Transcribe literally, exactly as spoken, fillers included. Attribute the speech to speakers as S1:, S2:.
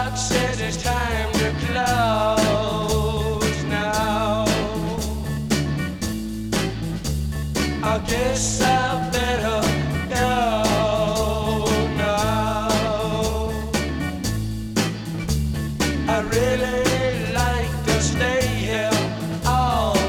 S1: clock says it's time to close now. I guess I